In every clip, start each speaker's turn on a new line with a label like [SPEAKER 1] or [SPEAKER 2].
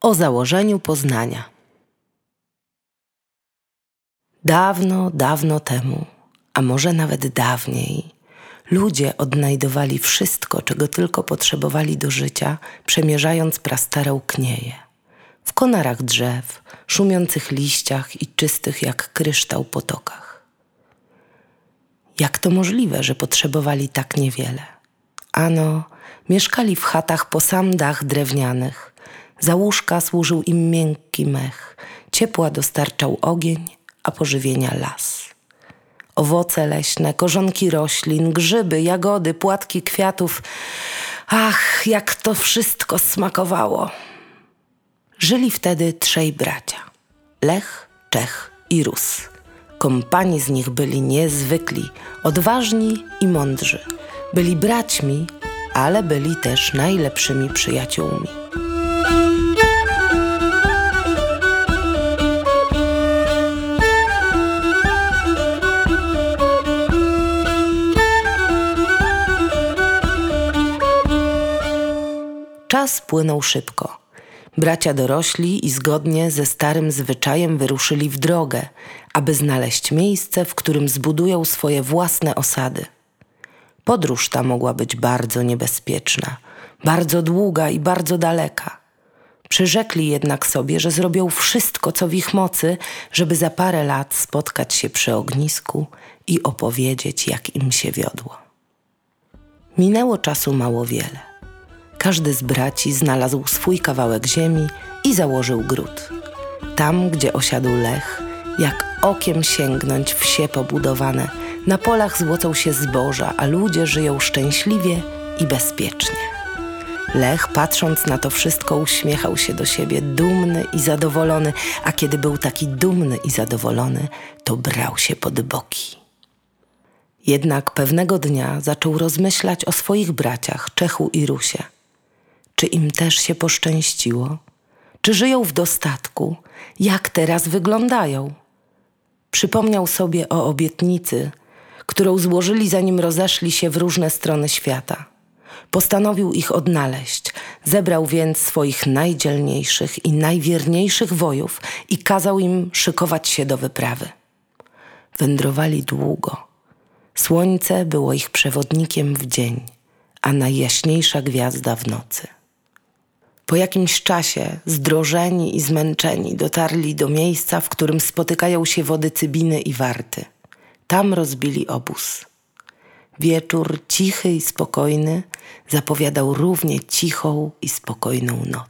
[SPEAKER 1] o założeniu Poznania. Dawno, dawno temu, a może nawet dawniej, ludzie odnajdowali wszystko, czego tylko potrzebowali do życia, przemierzając prastare knieje. W konarach drzew, szumiących liściach i czystych jak kryształ potokach. Jak to możliwe, że potrzebowali tak niewiele? Ano, mieszkali w chatach po sam dach drewnianych. Za łóżka służył im miękki mech, ciepła dostarczał ogień, a pożywienia las. Owoce leśne, korzonki roślin, grzyby, jagody, płatki kwiatów. Ach, jak to wszystko smakowało! Żyli wtedy 3 bracia. Lech, Czech i Rus. Kompanii z nich byli niezwykli, odważni i mądrzy. Byli braćmi, ale byli też najlepszymi przyjaciółmi. Czas płynął szybko. Bracia dorośli i zgodnie ze starym zwyczajem wyruszyli w drogę, aby znaleźć miejsce, w którym zbudują swoje własne osady. Podróż ta mogła być bardzo niebezpieczna, bardzo długa i bardzo daleka. Przyrzekli jednak sobie, że zrobią wszystko, co w ich mocy, żeby za parę lat spotkać się przy ognisku i opowiedzieć, jak im się wiodło. Minęło czasu mało wiele. Każdy z braci znalazł swój kawałek ziemi i założył gród. Tam, gdzie osiadł Lech, jak okiem sięgnąć wsie pobudowane, na polach złocą się zboża, a ludzie żyją szczęśliwie i bezpiecznie. Lech, patrząc na to wszystko, uśmiechał się do siebie, dumny i zadowolony, a kiedy był taki dumny i zadowolony, to brał się pod boki. Jednak pewnego dnia zaczął rozmyślać o swoich braciach, Czechu i Rusie. Czy im też się poszczęściło? Czy żyją w dostatku? Jak teraz wyglądają? Przypomniał sobie o obietnicy, którą złożyli, zanim rozeszli się w różne strony świata. Postanowił ich odnaleźć, zebrał więc swoich najdzielniejszych i najwierniejszych wojów i kazał im szykować się do wyprawy. Wędrowali długo. Słońce było ich przewodnikiem w dzień, a najjaśniejsza gwiazda w nocy. Po jakimś czasie, zdrożeni i zmęczeni, dotarli do miejsca, w którym spotykają się wody Cybiny i Warty. Tam rozbili obóz. Wieczór cichy i spokojny zapowiadał równie cichą i spokojną noc.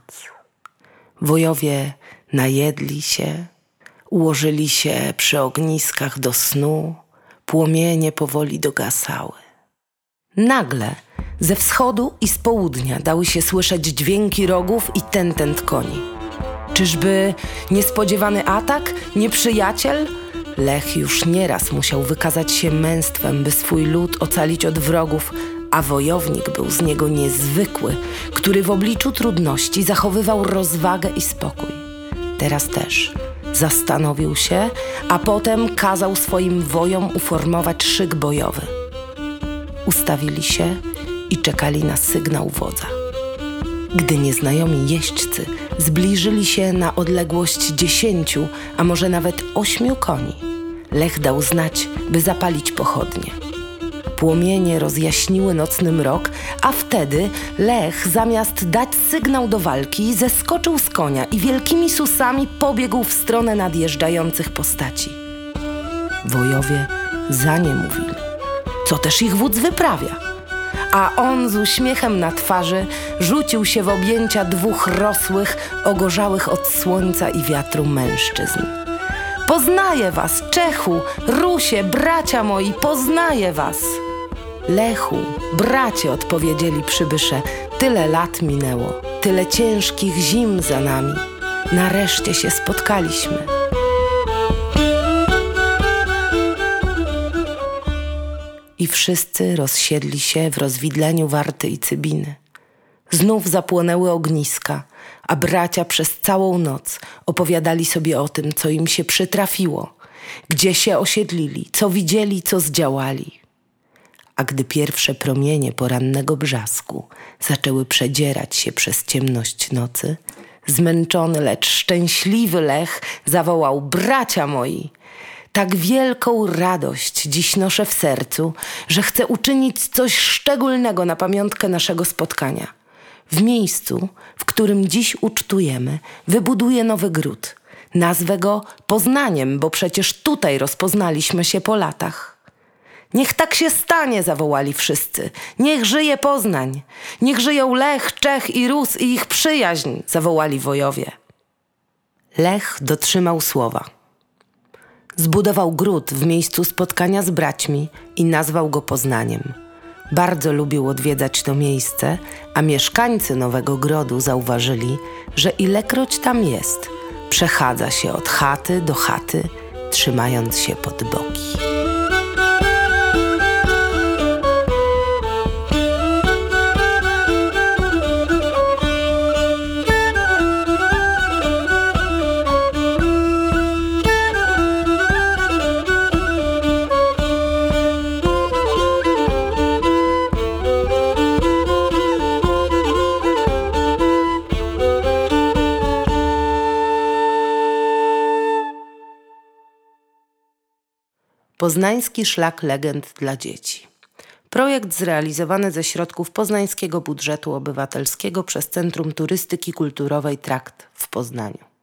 [SPEAKER 1] Wojowie najedli się, ułożyli się przy ogniskach do snu, płomienie powoli dogasały. Nagle ze wschodu i z południa dały się słyszeć dźwięki rogów i tentent koni. Czyżby niespodziewany atak? Nieprzyjaciel? Lech już nieraz musiał wykazać się męstwem, by swój lud ocalić od wrogów, a wojownik był z niego niezwykły, który w obliczu trudności zachowywał rozwagę i spokój. Teraz też zastanowił się, a potem kazał swoim wojom uformować szyk bojowy. Ustawili się i czekali na sygnał wodza. Gdy nieznajomi jeźdźcy zbliżyli się na odległość 10, a może nawet 8 koni, Lech dał znać, by zapalić pochodnie. Płomienie rozjaśniły nocny mrok, a wtedy Lech, zamiast dać sygnał do walki, zeskoczył z konia i wielkimi susami pobiegł w stronę nadjeżdżających postaci. Wojowie za nie mówili, co też ich wódz wyprawia. A on z uśmiechem na twarzy rzucił się w objęcia 2 rosłych, ogorzałych od słońca i wiatru mężczyzn. Poznaję was, Czechu, Rusie, bracia moi, poznaję was. Lechu, bracie, odpowiedzieli przybysze, tyle lat minęło, tyle ciężkich zim za nami. Nareszcie się spotkaliśmy. I wszyscy rozsiedli się w rozwidleniu Warty i Cybiny. Znów zapłonęły ogniska, a bracia przez całą noc opowiadali sobie o tym, co im się przytrafiło, gdzie się osiedlili, co widzieli, co zdziałali. A gdy pierwsze promienie porannego brzasku zaczęły przedzierać się przez ciemność nocy, Zmęczony, lecz szczęśliwy Lech zawołał: bracia moi! Tak wielką radość dziś noszę w sercu, że chcę uczynić coś szczególnego na pamiątkę naszego spotkania. W miejscu, w którym dziś ucztujemy, wybuduję nowy gród. Nazwę go Poznaniem, bo przecież tutaj rozpoznaliśmy się po latach. Niech tak się stanie, zawołali wszyscy. Niech żyje Poznań. Niech żyją Lech, Czech i Rus i ich przyjaźń, zawołali wojowie. Lech dotrzymał słowa. Zbudował gród w miejscu spotkania z braćmi i nazwał go Poznaniem. Bardzo lubił odwiedzać to miejsce, a mieszkańcy Nowego Grodu zauważyli, że ilekroć tam jest, przechadza się od chaty do chaty, trzymając się pod boki. Poznański Szlak Legend dla dzieci. Projekt zrealizowany ze środków Poznańskiego Budżetu Obywatelskiego przez Centrum Turystyki Kulturowej Trakt w Poznaniu.